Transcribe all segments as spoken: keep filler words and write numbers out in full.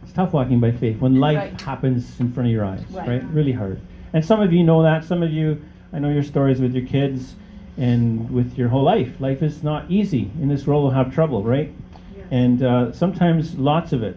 It's tough walking by faith when life Right. happens in front of your eyes, Right. right? Really hard. And some of you know that. Some of you, I know your stories with your kids and with your whole life. Life is not easy. In this world, we'll have trouble, right? Yes. And uh, sometimes lots of it.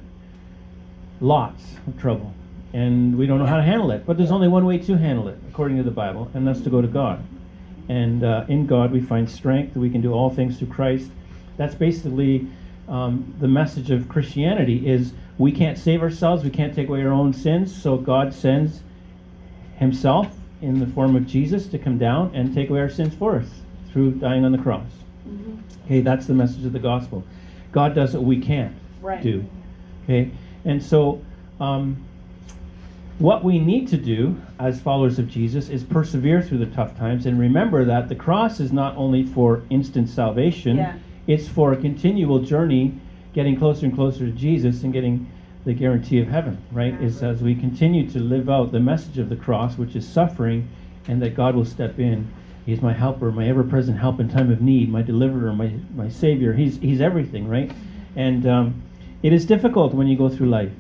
Lots of trouble. And we don't know how to handle it. But there's only one way to handle it, according to the Bible, and that's to go to God. And uh, in God we find strength. We can do all things through Christ. That's basically um, the message of Christianity is we can't save ourselves. We can't take away our own sins. So God sends himself in the form of Jesus to come down and take away our sins for us through dying on the cross. Mhm. Okay, that's the message of the gospel. God does what we can't Right. do. Okay, and so um, what we need to do as followers of Jesus is persevere through the tough times and remember that the cross is not only for instant salvation, Yeah. it's for a continual journey getting closer and closer to Jesus and getting the guarantee of heaven, right? Yeah. Is as we continue to live out the message of the cross, which is suffering, and that God will step in. He's my helper, my ever-present help in time of need, my deliverer, my, my savior. He's, he's everything, right? And um, it is difficult when you go through life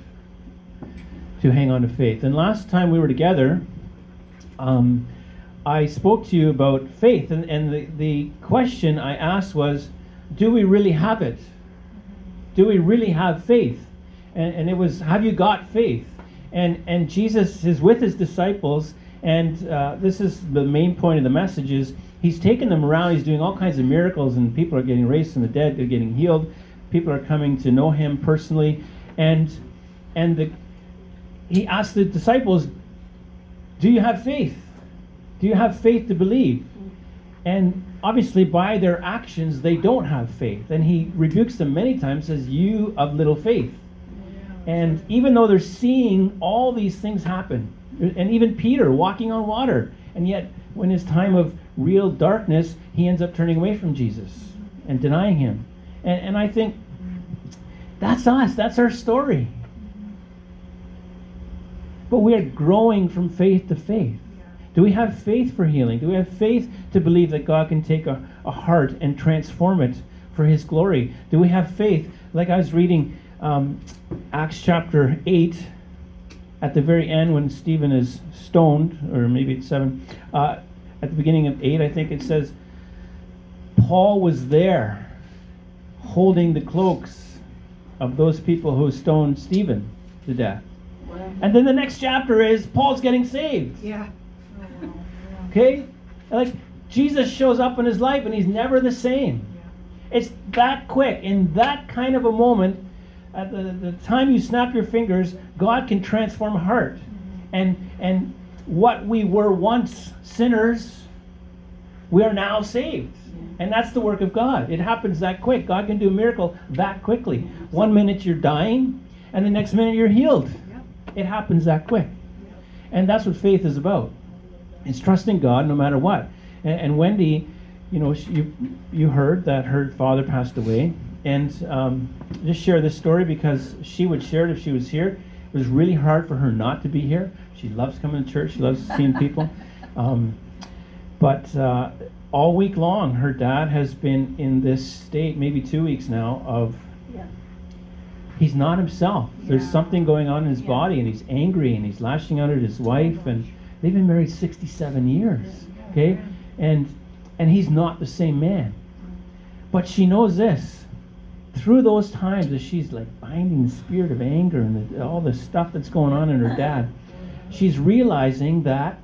to hang on to faith. And last time we were together, um, I spoke to you about faith, and, and the, the question I asked was, do we really have it? Do we really have faith? And, and it was, have you got faith? And and Jesus is with his disciples, and uh, this is the main point of the message is he's taking them around, he's doing all kinds of miracles, and people are getting raised from the dead, they're getting healed, people are coming to know him personally, and and the, he asked the disciples, do you have faith? Do you have faith to believe? And obviously by their actions they don't have faith, and he rebukes them many times, says, you of little faith. And even though they're seeing all these things happen, and even Peter walking on water, and yet when his time of real darkness, he ends up turning away from Jesus and denying him. And, and I think that's us, that's our story. But we are growing from faith to faith. Do we have faith for healing? Do we have faith to believe that God can take a, a heart and transform it for his glory? Do we have faith? Like I was reading um, Acts chapter eight, at the very end when Stephen is stoned, or maybe it's seven, uh, at the beginning of eight, I think it says, Paul was there holding the cloaks of those people who stoned Stephen to death. Wow. And then the next chapter is Paul's getting saved. Yeah. Okay? Like, Jesus shows up in his life and he's never the same. It's that quick. In that kind of a moment, at the, the time you snap your fingers, God can transform a heart. And, and what we were once sinners, we are now saved. And that's the work of God. It happens that quick. God can do a miracle that quickly. One minute you're dying, and the next minute you're healed. It happens that quick. And that's what faith is about. It's trusting God no matter what. And, and Wendy, you know, she, you you heard that her father passed away. And um, just share this story because she would share it if she was here. It was really hard for her not to be here. She loves coming to church. She loves seeing people. Um, but uh, all week long, her dad has been in this state, maybe two weeks now, of Yeah. he's not himself. There's Yeah. something going on in his Yeah. body, and he's angry, and he's lashing out at his wife, and they've been married sixty-seven years, okay? And and he's not the same man. But she knows this. Through those times as she's like binding the spirit of anger and the, all the stuff that's going on in her dad, she's realizing that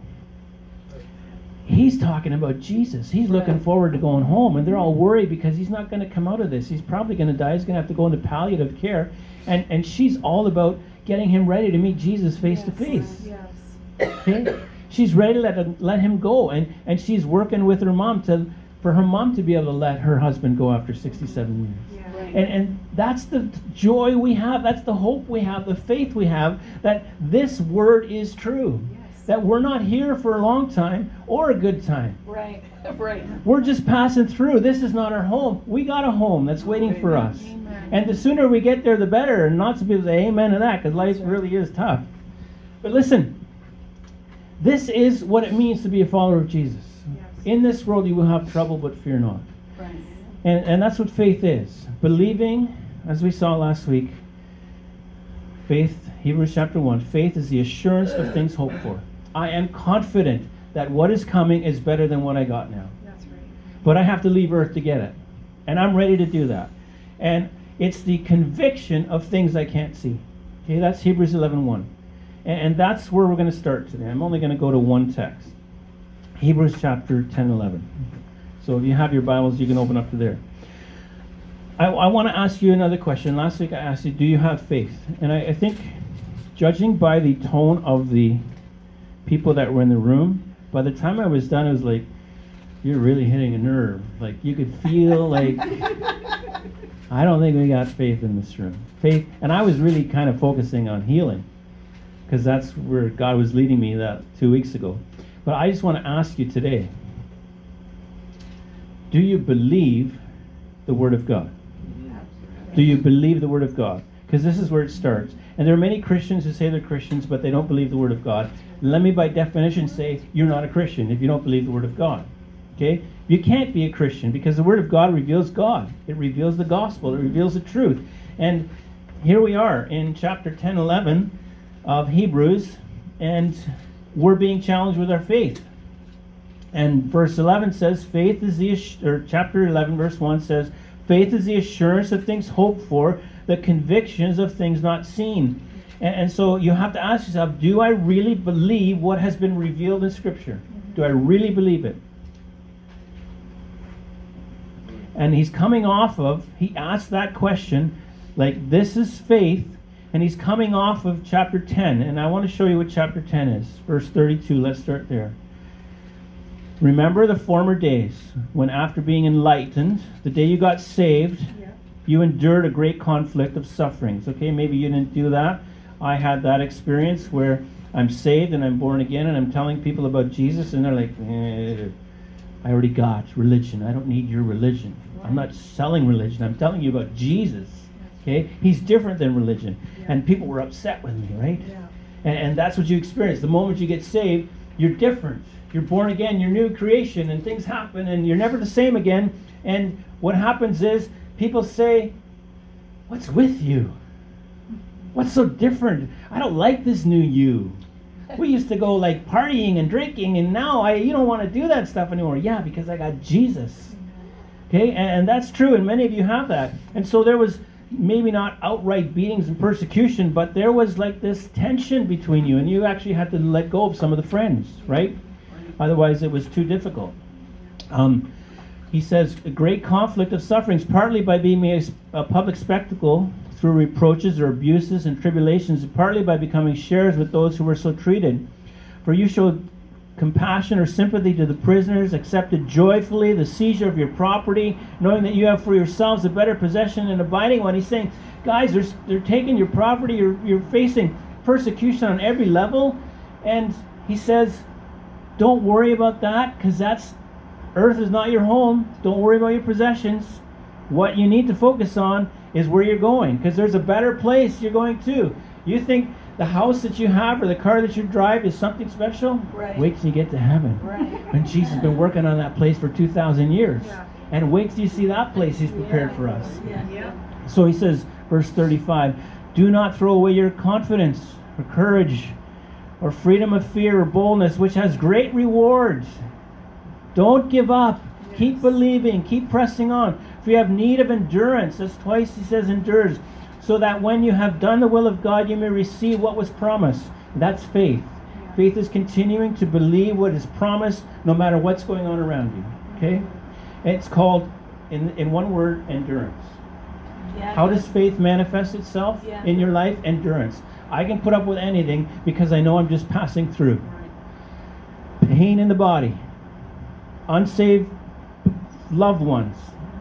he's talking about Jesus. He's looking Right. forward to going home, and they're all worried because he's not going to come out of this. He's probably going to die. He's going to have to go into palliative care. And and she's all about getting him ready to meet Jesus face to face. Yes. Okay? She's ready to let, let him go, and, and she's working with her mom to for her mom to be able to let her husband go after sixty-seven years. Yeah. Right. And, and that's the joy we have, that's the hope we have, the faith we have, that this word is true. Yes. That we're not here for a long time or a good time. Right. Right. We're just passing through. This is not our home. We got a home that's waiting for us. Amen. And the sooner we get there, the better. And lots of people say amen to that because life That's right. really is tough. But listen, this is what it means to be a follower of Jesus. Yes. In this world you will have trouble, but fear not. Right. And, and that's what faith is. Believing, as we saw last week, Faith, Hebrews chapter one, faith is the assurance of things hoped for. I am confident that what is coming is better than what I got now. That's right. But I have to leave earth to get it. And I'm ready to do that. And it's the conviction of things I can't see. Okay, that's Hebrews eleven one. And, and that's where we're going to start today. I'm only going to go to one text. Hebrews chapter ten, eleven. So if you have your Bibles, you can open up to there. I, I want to ask you another question. Last week I asked you, do you have faith? And I, I think, judging by the tone of the people that were in the room, by the time I was done, it was like, you're really hitting a nerve. Like, you could feel like, I don't think we got faith in this room. Faith, and I was really kind of focusing on healing, because that's where God was leading me that two weeks ago. But I just want to ask you today, do you believe the Word of God? Do you believe the Word of God? Because this is where it starts. And there are many Christians who say they're Christians, but they don't believe the Word of God. Let me by definition say you're not a Christian if you don't believe the Word of God. Okay? You can't be a Christian because the Word of God reveals God. It reveals the gospel. It reveals the truth. And here we are in chapter ten, eleven of Hebrews, and we're being challenged with our faith. And verse eleven says, faith is the, or chapter eleven, verse one says, faith is the assurance of things hoped for, the convictions of things not seen. And, and so you have to ask yourself, do I really believe what has been revealed in Scripture? Do I really believe it? And he's coming off of, he asked that question, like, this is faith, and he's coming off of chapter ten. And I want to show you what chapter ten is. Verse thirty-two, let's start there. Remember the former days, when after being enlightened, the day you got saved, yeah. you endured a great conflict of sufferings. Okay, maybe you didn't do that. I had that experience where I'm saved and I'm born again and I'm telling people about Jesus and they're like, eh, I already got religion. I don't need your religion. Right. I'm not selling religion. I'm telling you about Jesus. Okay, he's different than religion. Yeah. And people were upset with me, right? Yeah. And, and that's what you experience. The moment you get saved, you're different. You're born again, you're new creation, and things happen, and you're never the same again. And what happens is, people say, what's with you? What's so different? I don't like this new you. We used to go like partying and drinking, and now I you don't want to do that stuff anymore. Yeah, because I got Jesus. Okay, and, and that's true, and many of you have that. And so there was maybe not outright beatings and persecution, but there was like this tension between you, and you actually had to let go of some of the friends, right? Otherwise, it was too difficult. Um, he says, a great conflict of sufferings, partly by being made a public spectacle through reproaches or abuses and tribulations, partly by becoming sharers with those who were so treated. For you showed compassion or sympathy to the prisoners, accepted joyfully the seizure of your property, knowing that you have for yourselves a better possession and abiding one. He's saying, guys, they're, they're taking your property, you're, you're facing persecution on every level. And he says, don't worry about that, because that's earth is not your home. Don't worry about your possessions. What you need to focus on is where you're going, because there's a better place you're going to. You think the house that you have or the car that you drive is something special? Right. Wait till you get to heaven. Right. And Jesus has been working on that place for two thousand years. Yeah. And wait till you see that place he's prepared yeah. for us. Yeah. Yeah. So he says, verse thirty-five, do not throw away your confidence or courage or freedom of fear or boldness, which has great rewards. Don't give up. Yes. Keep believing. Keep pressing on. For you have need of endurance. That's twice he says endures. So that when you have done the will of God, you may receive what was promised. That's faith. Yeah. Faith is continuing to believe what is promised no matter what's going on around you. Okay? It's called, in, in one word, endurance. Yeah, How does faith manifest itself yeah. in your life? Endurance. I can put up with anything because I know I'm just passing through. Pain in the body, unsaved loved ones,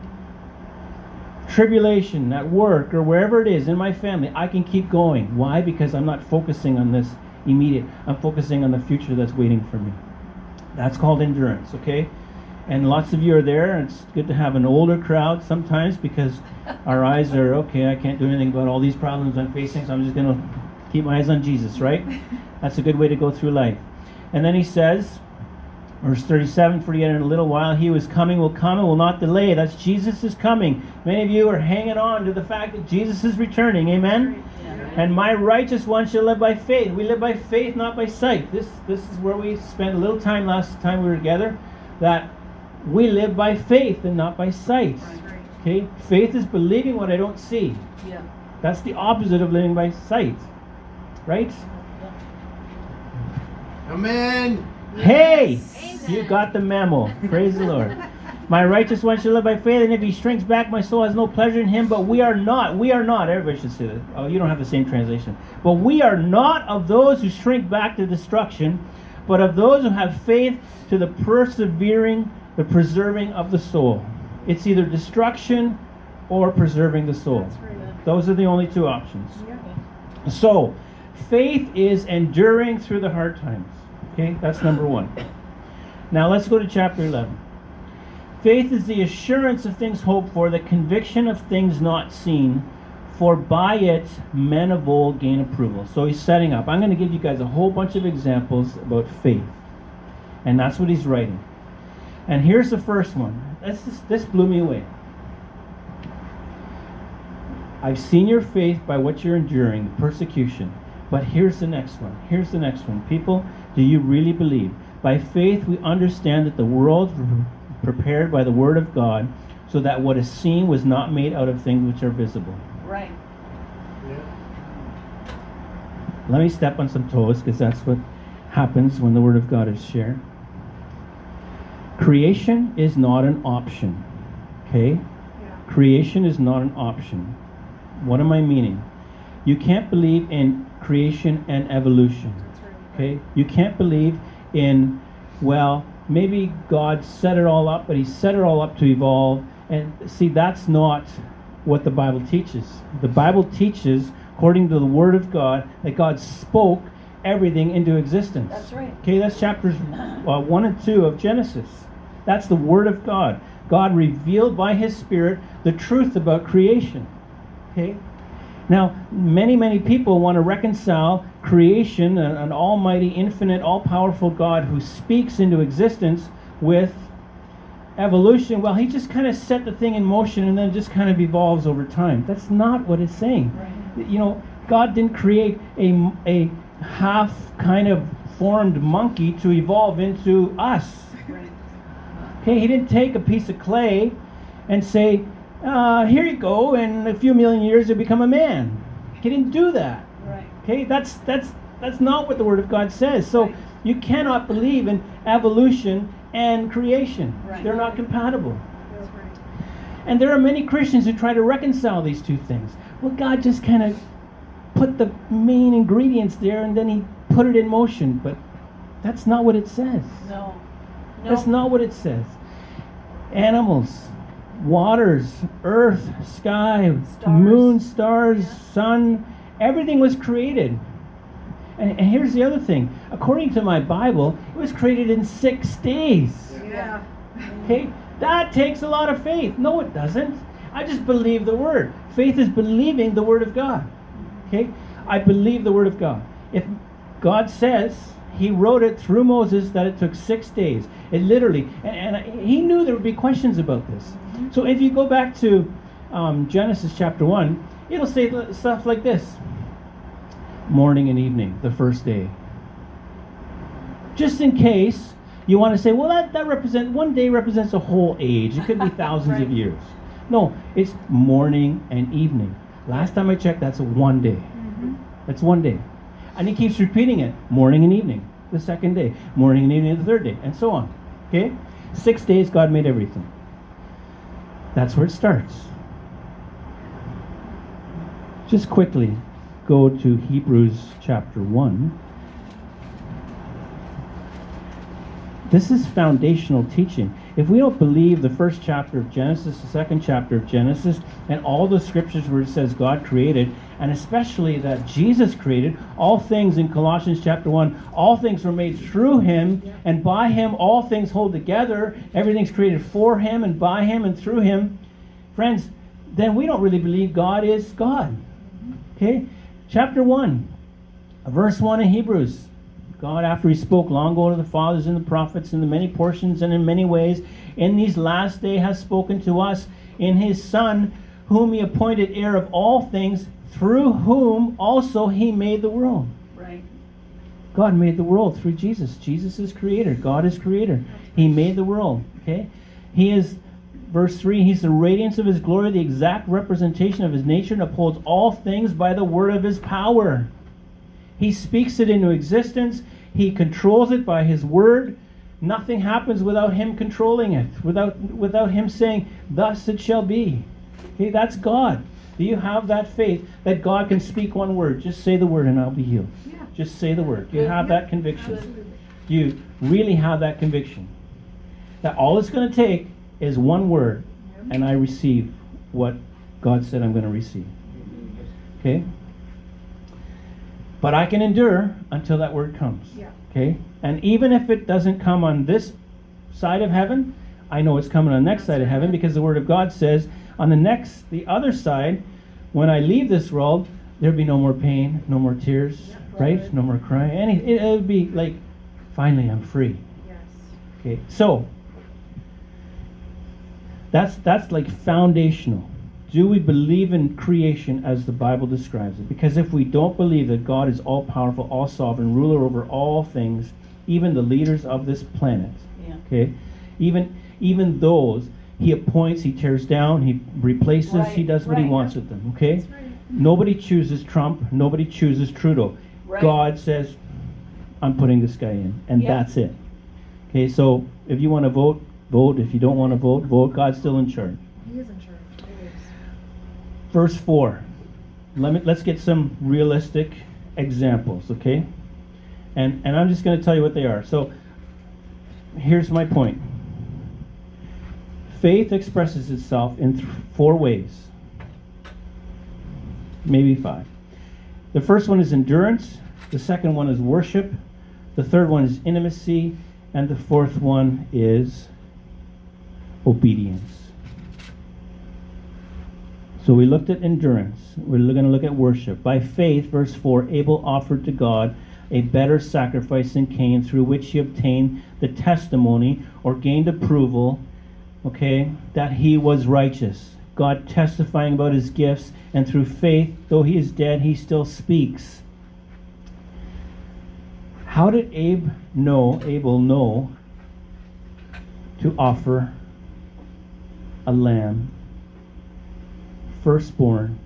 tribulation at work or wherever it is in my family, I can keep going. Why? Because I'm not focusing on this immediate. I'm focusing on the future that's waiting for me. That's called endurance, okay? And lots of you are there. It's good to have an older crowd sometimes because our eyes are, okay, I can't do anything about all these problems I'm facing, so I'm just going to keep my eyes on Jesus, right? That's a good way to go through life. And then he says, verse thirty-seven, for yet in a little while he who is coming will come and will not delay. That's Jesus is coming. Many of you are hanging on to the fact that Jesus is returning. Amen? Yeah. And my righteous one shall live by faith. We live by faith, not by sight. This this is where we spent a little time last time we were together, that we live by faith and not by sight. Right. Okay? Faith is believing what I don't see. Yeah. That's the opposite of living by sight. Right? Amen. Hey! Amen. You got the memo. Praise the Lord. My righteous one shall live by faith, and if he shrinks back, my soul has no pleasure in him. But we are not, we are not, everybody should say that. Oh, you don't have the same translation. But we are not of those who shrink back to destruction, but of those who have faith to the persevering, the preserving of the soul. It's either destruction or preserving the soul. That's right. Those are the only two options. Yeah. So, faith is enduring through the hard times. Okay, that's number one. Now let's go to chapter eleven. Faith is the assurance of things hoped for, the conviction of things not seen, for by it men of old gain approval. So he's setting up. I'm going to give you guys a whole bunch of examples about faith. And that's what he's writing. And here's the first one. This, is, this blew me away. I've seen your faith by what you're enduring, persecution. But here's the next one. Here's the next one. People, do you really believe? By faith we understand that the world prepared by the word of God, so that what is seen was not made out of things which are visible. Right. Yeah. Let me step on some toes, because that's what happens when the word of God is shared. Creation is not an option. Okay? Yeah. Creation is not an option. What am I meaning? You can't believe in creation and evolution. That's right. Okay? You can't believe in, well, maybe God set it all up, but he set it all up to evolve. And see, that's not what the Bible teaches. The Bible teaches, according to the Word of God, that God spoke everything into existence. That's right. Okay, that's chapters uh, one and two of Genesis. That's the Word of God. God revealed by his Spirit the truth about creation. Okay? Now, many, many people want to reconcile creation, an, an almighty, infinite, all-powerful God who speaks into existence, with evolution. Well, he just kind of set the thing in motion and then it just kind of evolves over time. That's not what it's saying. Right. You know, God didn't create a, a half kind of formed monkey to evolve into us. Right. Okay, he didn't take a piece of clay and say, uh, here you go, in a few million years you'll become a man. He didn't do that. Right. Okay, that's that's that's not what the Word of God says. So Right. you cannot believe in evolution and creation. Right. They're not compatible. That's right. And there are many Christians who try to reconcile these two things. Well, God just kind of put the main ingredients there and then he put it in motion, but that's not what it says. No. No. That's not what it says. Animals, waters, earth, sky, Stars. moon, stars, Yeah. sun, everything was created. And, and here's the other thing. According to my Bible, it was created in six days. Yeah. Okay? That takes a lot of faith. No, it doesn't. I just believe the Word. Faith is believing the Word of God. Okay? I believe the Word of God. If God says he wrote it through Moses that it took six days, it literally, and, and he knew there would be questions about this. Mm-hmm. So if you go back to um, Genesis chapter one, it'll say stuff like this. Morning and evening, the first day. Just in case you want to say, well, that, that represents, one day represents a whole age. It could be thousands Right. of years. No, it's morning and evening. Last time I checked, that's a one day. Mm-hmm. That's one day. And he keeps repeating it, morning and evening, the second day, morning and evening, the third day, and so on. Okay? Six days, God made everything. That's where it starts. Just quickly go to Hebrews chapter one. This is foundational teaching. If we don't believe the first chapter of Genesis, the second chapter of Genesis, and all the scriptures where it says God created, and especially that Jesus created all things in Colossians chapter one, all things were made through him, and by him all things hold together, everything's created for him and by him and through him, friends, then we don't really believe God is God. Okay? Chapter one, verse one in Hebrews. God, after he spoke long ago to the fathers and the prophets in the many portions and in many ways, in these last days has spoken to us in his Son, whom he appointed heir of all things, through whom also he made the world. Right. God made the world through Jesus. Jesus is creator. God is creator. He made the world. Okay? He is, verse three, he's the radiance of his glory, the exact representation of his nature, and upholds all things by the word of his power. He speaks it into existence. He controls it by his word. Nothing happens without him controlling it, without without him saying, thus it shall be. Okay, that's God. Do you have that faith that God can speak one word? Just say the word and I'll be healed. Yeah. Just say the word. You have that conviction. Absolutely. You really have that conviction. That all it's going to take is one word, and I receive what God said I'm going to receive. Okay? But I can endure until that word comes. Yeah. Okay? And even if it doesn't come on this side of heaven, I know it's coming on the next side of heaven, because the word of God says on the next, the other side, when I leave this world, there'll be no more pain, no more tears, Yeah. right? No more crying. Any, it, it'll be like, finally I'm free. Yes. Okay, so that's that's like foundational. Do we believe in creation as the Bible describes it? Because if we don't believe that God is all powerful, all sovereign, ruler over all things, even the leaders of this planet, Yeah. okay, even even those he appoints, he tears down, he replaces, Right, he does what he right. wants with them. Okay, That's right. nobody chooses Trump, nobody chooses Trudeau. Right. God says, I'm putting this guy in, and Yeah. that's it. Okay, so if you want to vote, vote. If you don't want to vote, vote. God's still in charge. He is in charge. Always. Verse four. Let me let's get some realistic examples, okay? And and I'm just going to tell you what they are. So here's my point. Faith expresses itself in th- four ways. Maybe five. The first one is endurance, the second one is worship, the third one is intimacy, and the fourth one is obedience. So we looked at endurance. We're going to look at worship. By faith, verse four, Abel offered to God a better sacrifice than Cain, through which he obtained the testimony or gained approval, okay, that he was righteous. God testifying about his gifts, and through faith, though he is dead, he still speaks. How did Abe know, Abel know to offer a lamb, firstborn,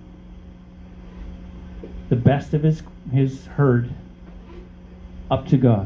the best of his his herd, up to God?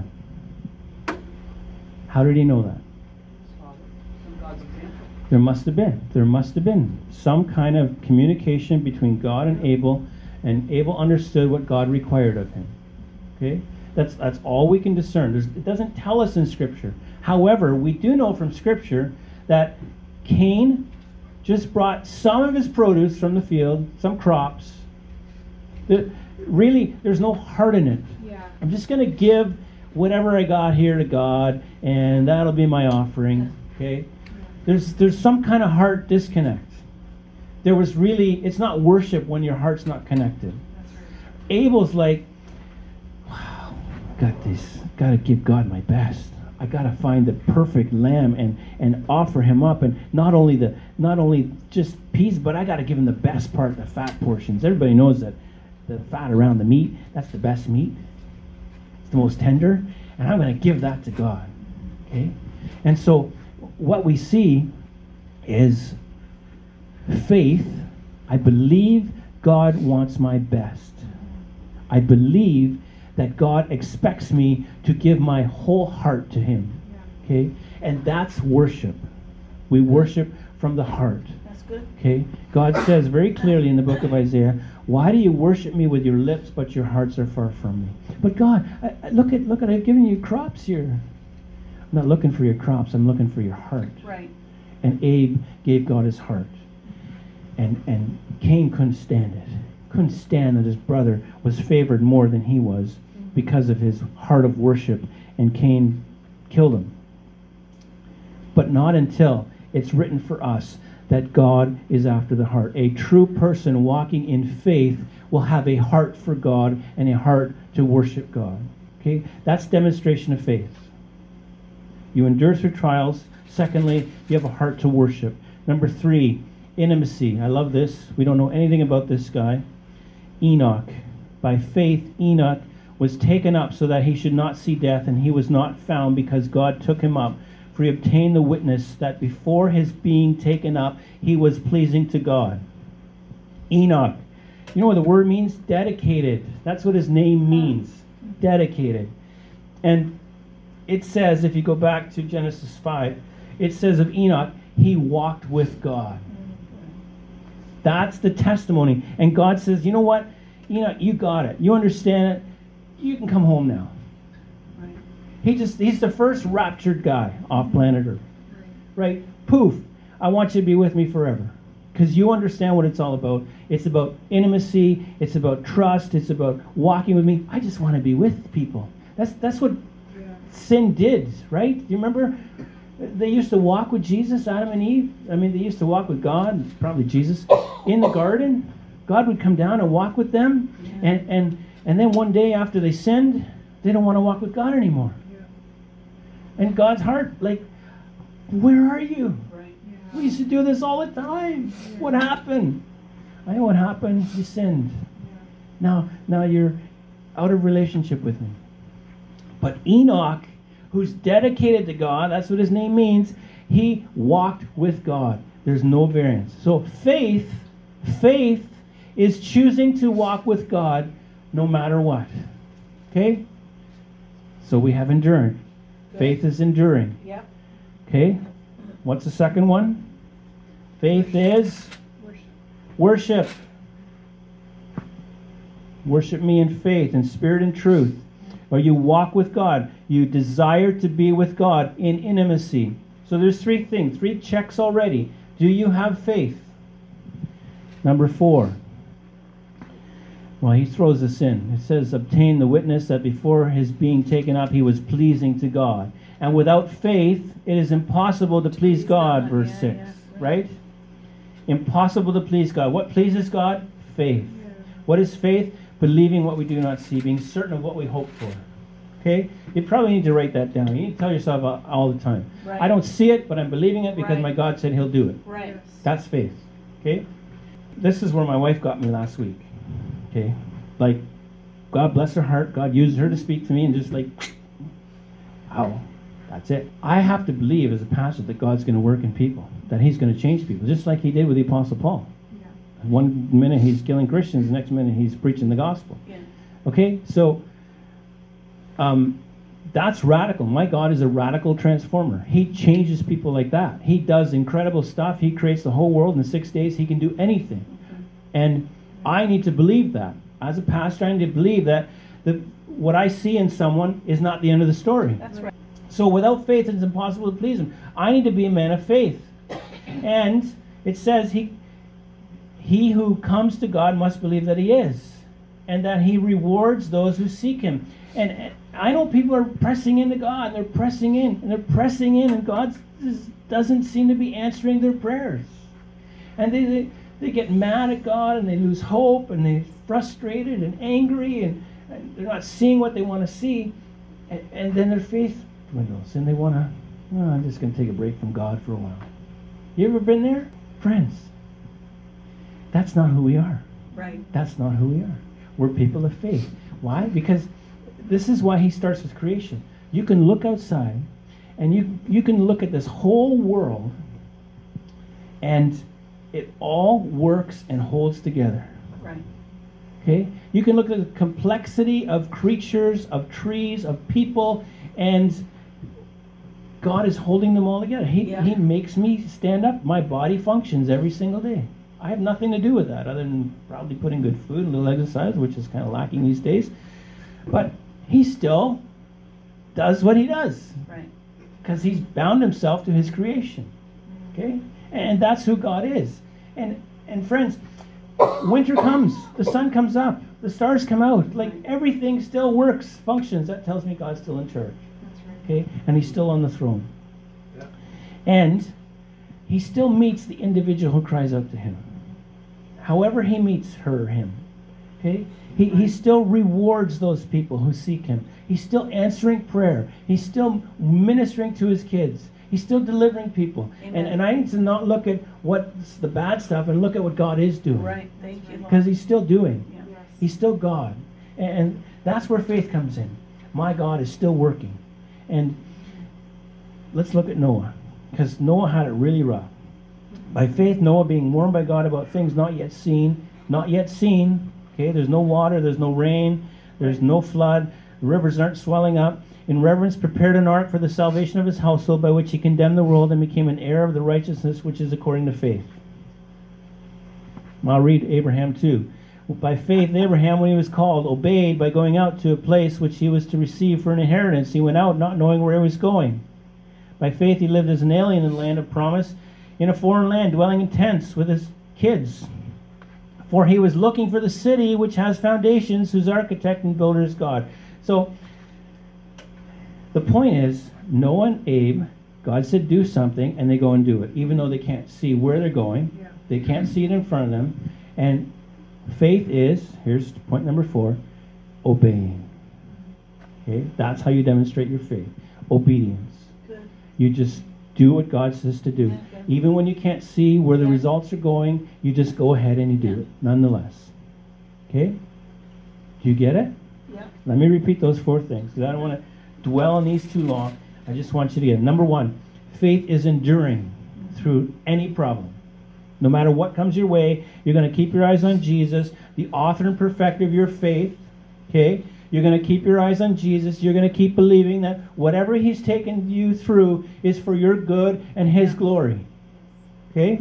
How did he know that? From God's example. There must have been. There must have been some kind of communication between God and Abel, and Abel understood what God required of him. Okay? That's that's all we can discern. There's, it doesn't tell us in Scripture. However, we do know from Scripture that Cain just brought some of his produce from the field, some crops. The, really, there's no heart in it. Yeah. I'm just going to give whatever I got here to God, and that'll be my offering. Okay? There's there's some kind of heart disconnect. There was really, it's not worship when your heart's not connected. That's right. Abel's like, wow, got this, got to give God my best. I got to find the perfect lamb and and offer him up, and not only the not only just peas, but I got to give him the best part, the fat portions. Everybody knows that the fat around the meat, that's the best meat. It's the most tender, and I'm going to give that to God. Okay? And so what we see is faith. I believe God wants my best. I believe that God expects me to give my whole heart to him. Yeah. Okay? And that's worship. We worship from the heart. That's good. Okay? God says very clearly in the book of Isaiah, why do you worship me with your lips, but your hearts are far from me? But God, I, I, look at, look at, I've given you crops here. I'm not looking for your crops, I'm looking for your heart. Right. And Abe gave God his heart. And and Cain couldn't stand it. Couldn't stand that his brother was favored more than he was because of his heart of worship, and Cain killed him. But not until it's written for us that God is after the heart. A true person walking in faith will have a heart for God and a heart to worship God. Okay? That's demonstration of faith. You endure through trials. Secondly, you have a heart to worship. Number three, intimacy. I love this. We don't know anything about this guy. Enoch. By faith, Enoch was taken up so that he should not see death, and he was not found because God took him up. For he obtained the witness that before his being taken up, he was pleasing to God. Enoch. You know what the word means? Dedicated. That's what his name means. Dedicated. And it says, if you go back to Genesis five, it says of Enoch, he walked with God. That's the testimony. And God says, you know what? Enoch, you got it. You understand it. You can come home now. Right. He just, he's the first raptured guy off planet Earth. Right? Poof. I want you to be with me forever. Because you understand what it's all about. It's about intimacy. It's about trust. It's about walking with me. I just want to be with people. That's that's what Yeah. sin did, right? Do you remember? They used to walk with Jesus, Adam and Eve. I mean, they used to walk with God, probably Jesus, in the garden. God would come down and walk with them. Yeah. And, and, and then one day after they sinned, they don't want to walk with God anymore. Yeah. And God's heart, like, where are you? Right. We used to do this all the time. What happened? I know what happened. You sinned. Yeah. Now, now you're out of relationship with me. But Enoch, who's dedicated to God, that's what his name means, he walked with God. There's no variance. So faith, faith is choosing to walk with God no matter what. Okay? So we have enduring. Good. Faith is enduring. Yep. Okay? What's the second one? Faith is Worship. worship. Worship me in faith, in spirit and truth. Or you walk with God. You desire to be with God in intimacy. So there's three things, three checks already. Do you have faith? Number four. Well, he throws this in. It says, obtain the witness that before his being taken up, he was pleasing to God. And without faith, it is impossible to please God, God, verse yeah, six. yeah, Right? Impossible to please God. What pleases God? Faith. Yeah. What is faith? Believing what we do not see, being certain of what we hope for. Okay? You probably need to write that down. You need to tell yourself all, all the time. Right. I don't see it, but I'm believing it because Right. my God said he'll do it. Right. Yes. That's faith. Okay? This is where my wife got me last week. Okay? Like, God bless her heart. God used her to speak to me and just like, wow, that's it. I have to believe as a pastor that God's going to work in people, that he's going to change people, just like he did with the Apostle Paul. Yeah. One minute he's killing Christians, the next minute he's preaching the gospel. Yeah. Okay, so um, that's radical. My God is a radical transformer. He changes people like that. He does incredible stuff. He creates the whole world in six days. He can do anything. Okay. And I need to believe that. As a pastor, I need to believe that the, what I see in someone is not the end of the story. That's right. So without faith, it's impossible to please him. I need to be a man of faith. And it says he, he who comes to God must believe that he is, and that he rewards those who seek him. And, and I know people are pressing into God, and they're pressing in, and they're pressing in, and God just doesn't seem to be answering their prayers. And they, they, they get mad at God, and they lose hope, and they're frustrated and angry, and, and they're not seeing what they want to see. And, and then their faith dwindles, and they want to, oh, I'm just going to take a break from God for a while. You ever been there? Friends, that's not who we are. Right. That's not who we are. We're people of faith. Why? Because this is why he starts with creation. You can look outside, and you you can look at this whole world, and it all works and holds together. Right. Okay? You can look at the complexity of creatures, of trees, of people, and God is holding them all together. He, Yeah. he makes me stand up. My body functions every single day. I have nothing to do with that other than probably putting good food and a little exercise, which is kind of lacking these days. But he still does what he does Right. because he's bound himself to his creation. Okay? And that's who God is. And and friends, winter comes, the sun comes up, the stars come out, like everything still works, functions. That tells me God's still in charge. That's right. Okay? And he's still on the throne. Yeah. And he still meets the individual who cries out to him. However he meets her or him. Okay? He, he still rewards those people who seek him. He's still answering prayer. He's still ministering to his kids. He's still delivering people. And, Amen. and I need to not look at what's the bad stuff and look at what God is doing. Right. Thank you, Lord. Because he's still doing. Yeah. He's still God. And, and that's where faith comes in. My God is still working. And let's look at Noah, because Noah had it really rough. By faith, Noah, being warned by God about things not yet seen, not yet seen, okay, there's no water, there's no rain, there's no flood, the rivers aren't swelling up, in reverence prepared an ark for the salvation of his household, by which he condemned the world and became an heir of the righteousness which is according to faith. I'll read Abraham too. By faith, Abraham, when he was called, obeyed by going out to a place which he was to receive for an inheritance. He went out not knowing where he was going. By faith, he lived as an alien in the land of promise, in a foreign land, dwelling in tents with his kids. For he was looking for the city which has foundations, whose architect and builder is God. So, the point is, Noah and Abe, God said do something, and they go and do it, even though they can't see where they're going. Yeah. They can't see it in front of them. And faith is, here's point number four, obeying. Okay, that's how you demonstrate your faith. Obedience. Good. You just do what God says to do. Yeah, okay. Even when you can't see where the Yeah. results are going, you just go ahead and you do Yeah. it, nonetheless. Okay? Do you get it? Yeah. Let me repeat those four things, because I don't want to dwell on these too long. I just want you to get it. Number one, faith is enduring through any problem. No matter what comes your way, you're going to keep your eyes on Jesus, the author and perfecter of your faith. Okay? You're going to keep your eyes on Jesus. You're going to keep believing that whatever he's taken you through is for your good and his glory. Okay?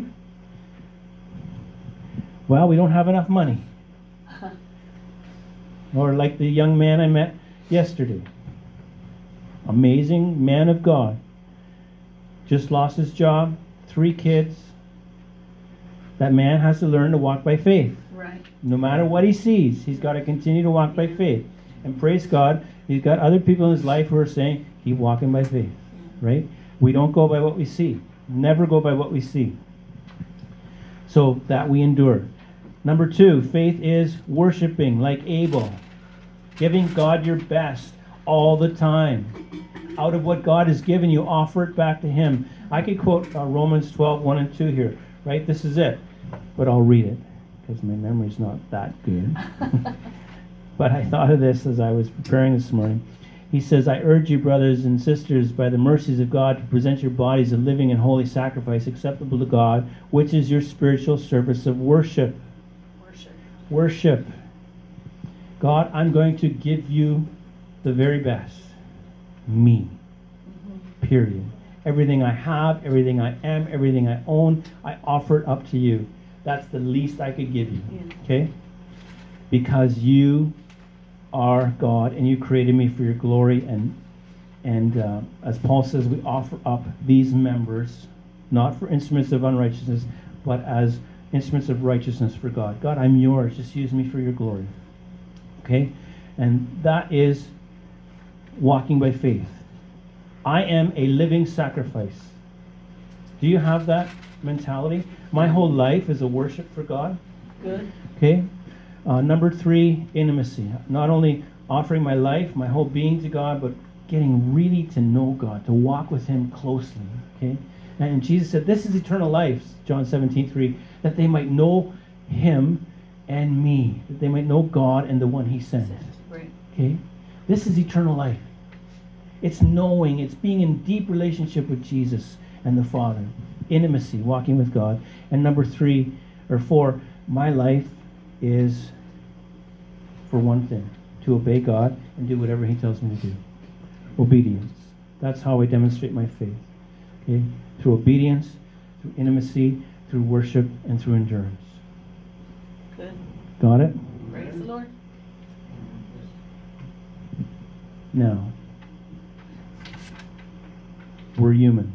Well, we don't have enough money. Or like the young man I met yesterday. Amazing man of God. Just lost his job, three kids. That man has to learn to walk by faith. Right. No matter what he sees, he's got to continue to walk by faith. And praise God, he's got other people in his life who are saying, keep walking by faith. Right? We don't go by what we see. Never go by what we see. So that we endure. Number two, faith is worshiping like Abel. Giving God your best all the time. Out of what God has given you, offer it back to him. I could quote uh, Romans twelve, one and two here. Right? This is it. But I'll read it, because my memory's not that good. But I thought of this as I was preparing this morning. He says, I urge you, brothers and sisters, by the mercies of God, to present your bodies a living and holy sacrifice acceptable to God, which is your spiritual service of worship. Worship. Worship. God, I'm going to give you the very best. Me. Mm-hmm. Period. Everything I have, everything I am, everything I own, I offer it up to you. That's the least I could give you. Yeah. Okay? Because you are God and you created me for your glory. And and uh, as Paul says, we offer up these members, not for instruments of unrighteousness, but as instruments of righteousness for God. God, I'm yours. Just use me for your glory. Okay? And that is walking by faith. I am a living sacrifice. Do you have that mentality? My whole life is a worship for God. Good. Okay? Uh, number three, intimacy. Not only offering my life, my whole being to God, but getting really to know God, to walk with him closely. Okay? And Jesus said, this is eternal life, John seventeen three, that they might know him and me, that they might know God and the one he sent. Right. Okay? This is eternal life. It's knowing, it's being in deep relationship with Jesus and the Father. Intimacy, walking with God. And number three, or four, my life is for one thing, to obey God and do whatever he tells me to do. Obedience. That's how I demonstrate my faith. Okay? Through obedience, through intimacy, through worship, and through endurance. Good. Got it? Praise the Lord. Now, we're human.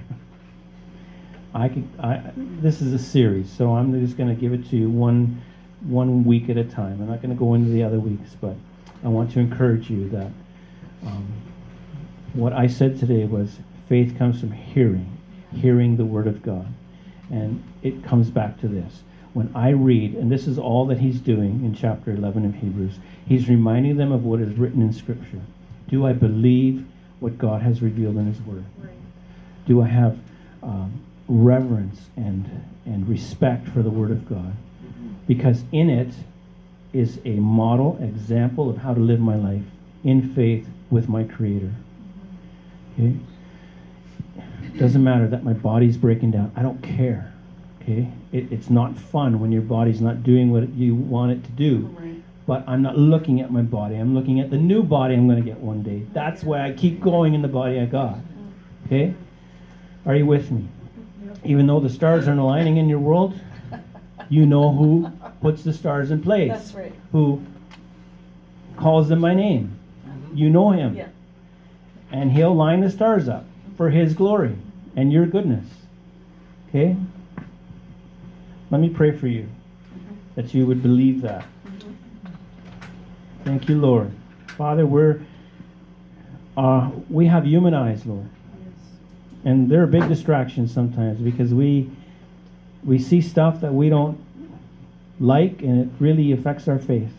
I could. I. This is a series, so I'm just going to give it to you one, one week at a time. I'm not going to go into the other weeks, but I want to encourage you that um, what I said today was faith comes from hearing, hearing the Word of God, and it comes back to this. When I read, and this is all that he's doing in chapter eleven of Hebrews, he's reminding them of what is written in Scripture. Do I believe what God has revealed in his Word? Right. Do I have um, reverence and and respect for the Word of God? Because in it is a model example of how to live my life in faith with my Creator. Okay? Doesn't matter that my body's breaking down. I don't care. Okay? It, it's not fun when your body's not doing what you want it to do. Right. But I'm not looking at my body. I'm looking at the new body I'm going to get one day. That's why I keep going in the body I got. Okay? Are you with me? Even though the stars aren't aligning in your world, you know who puts the stars in place. That's right. Who calls them by name. You know him. Yeah. And he'll line the stars up for his glory and your goodness. Okay? Let me pray for you, that you would believe that. Thank you, Lord. Father, we're uh, we have human eyes, Lord. And there are big distractions sometimes because we we see stuff that we don't like, and it really affects our faith.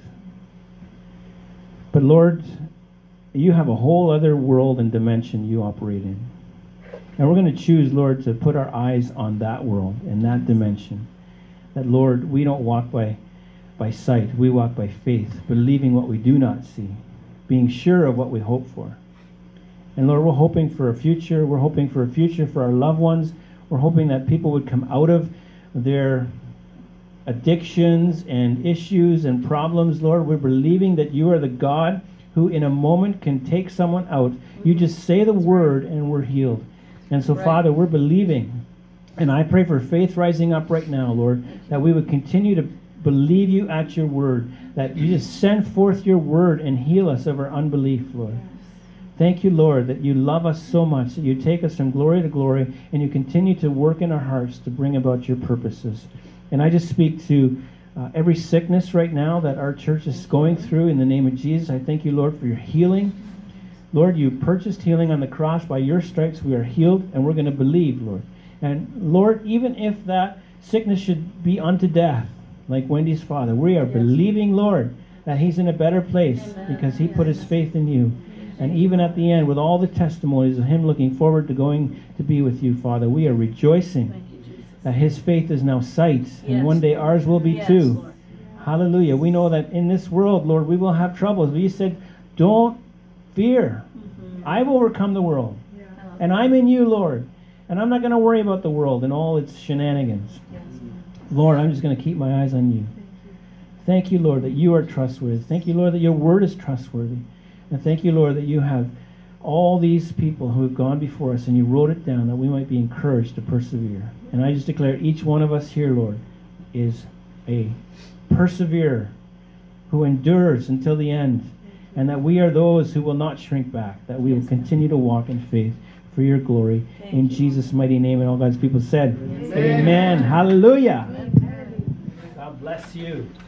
But Lord, you have a whole other world and dimension you operate in. And we're going to choose, Lord, to put our eyes on that world and that dimension. That, Lord, we don't walk by, by sight. We walk by faith, believing what we do not see, being sure of what we hope for. And Lord, we're hoping for a future. We're hoping for a future for our loved ones. We're hoping that people would come out of their addictions and issues and problems, Lord. We're believing that you are the God who in a moment can take someone out. You just say the word and we're healed. And so, Right. Father, we're believing. And I pray for faith rising up right now, Lord, that we would continue to believe you at your word, that you just send forth your word and heal us of our unbelief, Lord. Thank you, Lord, that you love us so much, that you take us from glory to glory, and you continue to work in our hearts to bring about your purposes. And I just speak to uh, every sickness right now that our church is going through in the name of Jesus. I thank you, Lord, for your healing. Lord, you purchased healing on the cross. By your stripes we are healed, and we're going to believe, Lord. And Lord, even if that sickness should be unto death, like Wendy's father, we are Yes. believing, Lord, that he's in a better place Amen. because he put his faith in you. And even at the end, with all the testimonies of him looking forward to going to be with you, Father, we are rejoicing Thank you, Jesus. that his faith is now sight, and Yes. one day ours will be Yes, too. Lord. Hallelujah. We know that in this world, Lord, we will have troubles. But you said, don't fear. Mhm. I've overcome the world. Yeah. And I'm in you, Lord. And I'm not going to worry about the world and all its shenanigans. Yes. Lord, I'm just going to keep my eyes on you. Thank you, Lord, that you are trustworthy. Thank you, Lord, that your word is trustworthy. And thank you, Lord, that you have all these people who have gone before us and you wrote it down that we might be encouraged to persevere. And I just declare each one of us here, Lord, is a perseverer who endures until the end. And that we are those who will not shrink back, that we will continue to walk in faith for your glory. Thank In you. Jesus' mighty name, and all God's people said, Amen. Amen. Hallelujah. God bless you.